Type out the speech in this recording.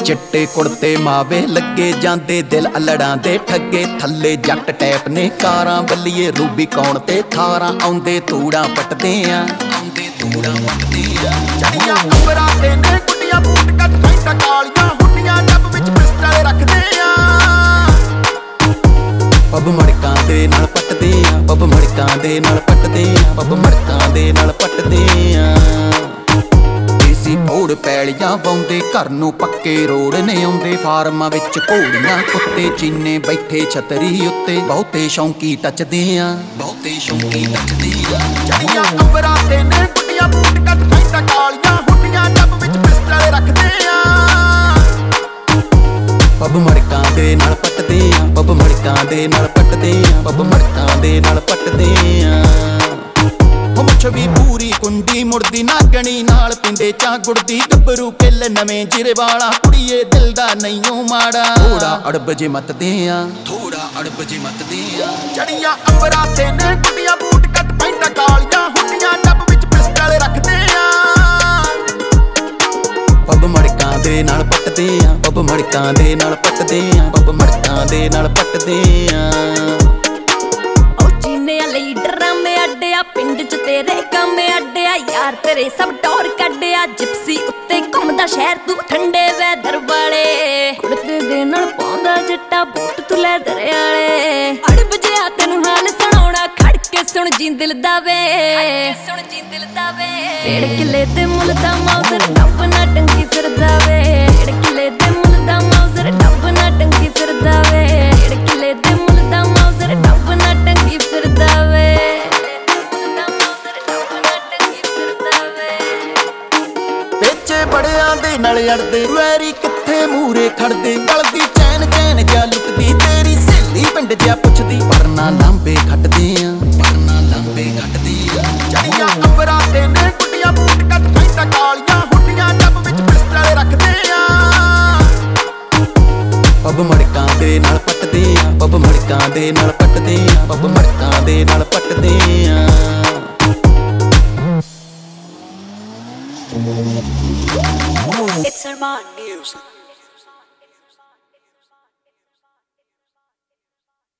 चिट्टे कुड़ते मावे लगे जांदे दिल अलड़ां दे ठगे थल्ले जट टैप ने कारां बल्लीए रूबी कौन ते थारां आउंदे तूड़ां पटदे आ चढ़ियां अंबरां ते ने गुड्डियां बूट कट पैंटां कालियां हुंडियां डब विच पिस्टल रखदे आ पब मड़कां दे नाल पटदे आ पब मड़कां दे नाल पटदे आ पब मड़कां दे नाल पटदे आ भोड़ पैलियां वाउंदे घर नूं पक्के रोड ने आउंदे फार्मां विच घोड़ियां कुत्ते चीने बैठे छतरी उत्ते बहुते शौंकी टचदे आ चढ़ियां अंबरां ते ने गुड्डियां बूट कट पैंटां कालियां हुंडियां डब विच पिस्टल रखदे आ पब मड़कां दे नाल पटदे आ पब मड़कां दे नाल पटदे आ पब मड़कां दे नाल पटदे आ छवि पूरी कुंडी मुड़दी नागणी नाल पिंदे चा गुड़दी गब्बरू किल नवें जिरे वाला कुड़िए दिल दा नईओ माड़ा थोड़ा अड़ब जे मत दे आ चढ़ियां अंबरां ते ने गुड्डियां बूट कट पैंटां कालियां हुंडियां डब विच पिस्टल रखदे आ पब मड़कां दे नाल पटदे आ पब मड़कां दे नाल पटदे आ पब मड़कां दे नाल पटदे आ पिंड च तेरे काम अड्डे यार तेरे सब टोर कड्डिया जिप्सी उत्ते घुमदा शहर तू ठंडे वैदर वाले कुड़ते दे नाल पाउंदा जट्टा बूट तू लैदर आले अड़ बजिया तैनू हाल सुणाउणा खड़ के सुण जी दिल दा वे डेढ़ किले ते मुल दा मौजर डब ना टंगी फिरदा वे डेढ़ किले ते मुल दा मौजर डब ना टंगी फिरदा वे डेढ़ किले ते मुल दा मौजर डब ना टंगी फिरदा वे बड़ियां दे नाल अड़दे वैरी कित्थे मूरे खड़दे गलदी चैन चैन जा लुटदी तेरी सहेली पिंड जा पुछदी परना लांबे खटदे आ चढ़ियां अंबरां ते ने गुड्डियां बूट कट पैंटां कालियां हुंडियां डब विच पिस्टल रखदे आ पब मड़कां दे नाल पटदे आ पब मड़कां दे नाल पटदे आ पब मड़कां दे नाल पटदे आ It's Arman News.